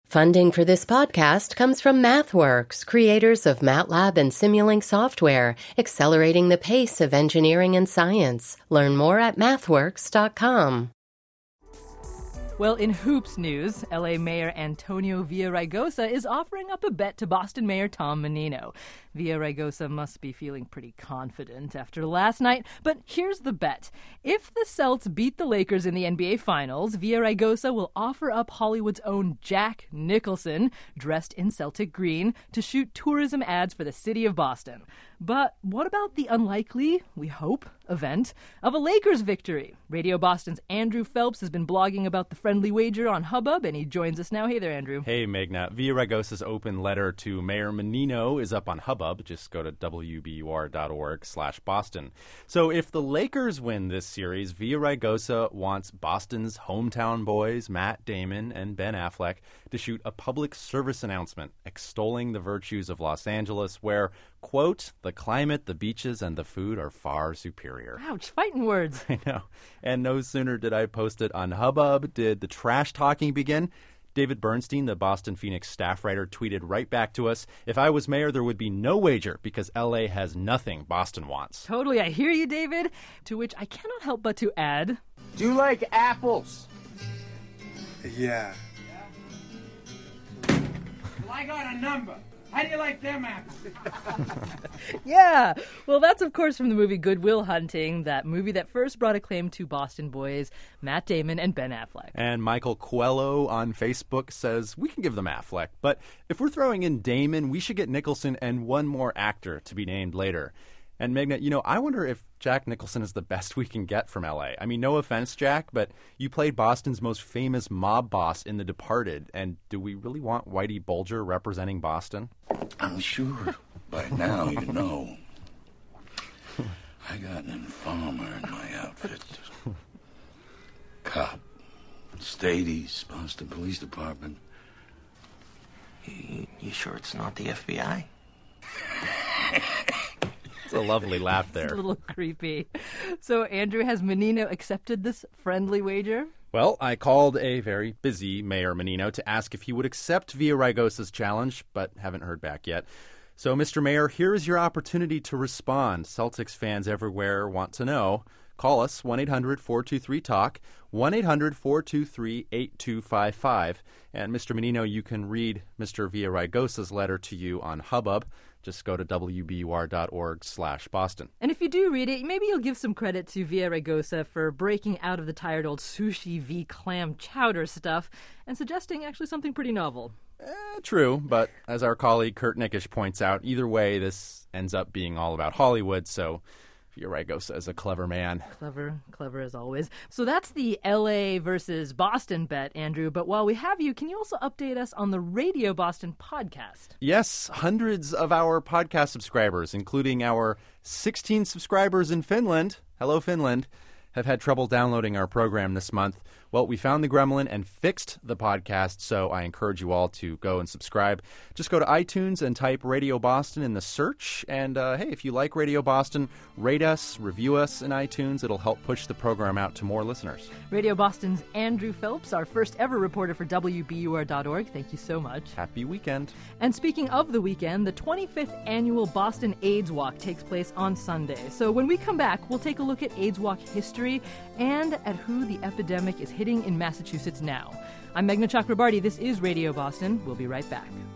Funding for this podcast comes from MathWorks, creators of MATLAB and Simulink software, accelerating the pace of engineering and science. Learn more at mathworks.com. Well, in hoops news, LA Mayor Antonio Villaraigosa is offering up a bet to Boston Mayor Tom Menino. Villaraigosa must be feeling pretty confident after last night, but here's the bet. If the Celts beat the Lakers in the NBA Finals, Villaraigosa will offer up Hollywood's own Jack Nicholson, dressed in Celtic green, to shoot tourism ads for the city of Boston. But what about the unlikely, we hope, event of a Lakers victory? Radio Boston's Andrew Phelps has been blogging about the friendly wager on Hubbub, and he joins us now. Hey there, Andrew. Hey, Meghna. Villaraigosa's open letter to Mayor Menino is up on Hubbub. Just go to wbur.org/Boston. So if the Lakers win this series, Villaraigosa wants Boston's hometown boys, Matt Damon and Ben Affleck, to shoot a public service announcement extolling the virtues of Los Angeles where, quote, the climate, the beaches, and the food are far superior. Ouch, fighting words. I know. And no sooner did I post it on Hubbub did the trash talking begin. David Bernstein, the Boston Phoenix staff writer, tweeted right back to us, if I was mayor, there would be no wager because L.A. has nothing Boston wants. Totally, I hear you, David. To which I cannot help but to add, do you like apples? Yeah. Well, I got a number. How do you like them apples? Yeah! Well, that's, of course, from the movie Good Will Hunting, that movie that first brought acclaim to Boston boys Matt Damon and Ben Affleck. And Michael Coelho on Facebook says, we can give them Affleck, but if we're throwing in Damon, we should get Nicholson and one more actor to be named later. And Meghna, I wonder if Jack Nicholson is the best we can get from L.A. I mean, no offense, Jack, but you played Boston's most famous mob boss in The Departed, and do we really want Whitey Bulger representing Boston? I'm sure by now you know. I got an informer in my outfit. Cop. Stades, Boston Police Department. You sure it's not the FBI? It's a lovely laugh there. It's a little creepy. So, Andrew, has Menino accepted this friendly wager? Well, I called a very busy Mayor Menino to ask if he would accept Villaraigosa's challenge, but haven't heard back yet. So, Mr. Mayor, here is your opportunity to respond. Celtics fans everywhere want to know. Call us, 1-800-423-TALK, 1-800-423-8255. And, Mr. Menino, you can read Mr. Villaraigosa's letter to you on Hubbub. Just go to wbur.org/Boston. And if you do read it, maybe you'll give some credit to Villaraigosa for breaking out of the tired old sushi v. clam chowder stuff and suggesting actually something pretty novel. True, but as our colleague Kurt Nickish points out, either way, this ends up being all about Hollywood, so Villaraigosa is a clever man. Clever as always. So that's the LA versus Boston bet, Andrew. But while we have you, can you also update us on the Radio Boston podcast? Yes, hundreds of our podcast subscribers, including our 16 subscribers in Finland, hello Finland, have had trouble downloading our program this month. Well, we found the gremlin and fixed the podcast, so I encourage you all to go and subscribe. Just go to iTunes and type Radio Boston in the search. And, hey, if you like Radio Boston, rate us, review us in iTunes. It'll help push the program out to more listeners. Radio Boston's Andrew Phelps, our first ever reporter for WBUR.org. Thank you so much. Happy weekend. And speaking of the weekend, the 25th annual Boston AIDS Walk takes place on Sunday. So when we come back, we'll take a look at AIDS Walk history and at who the epidemic is hitting in Massachusetts now. I'm Meghna Chakrabarty. This is Radio Boston. We'll be right back.